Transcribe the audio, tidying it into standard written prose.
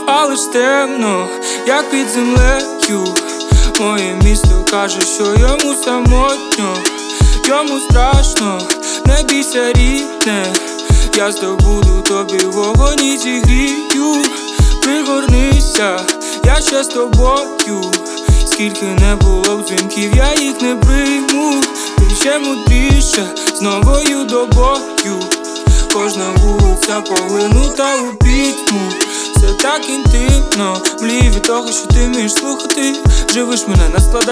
але ж темно, як під землею. Моє місто каже, що йому самотньо, йому страшно, не бійся, рідне, я здобуду тобі вогонь і зігрію. Пригорнися, я ще з тобою. Скільки не було б дзвінків, я їх не прийму. Ти ще мудріше, з новою добою. Кожна вулиця поглинута у пітьму. Все так інтимно, млію від того, що ти вмієш слухати. Живиш мене, наскладаєш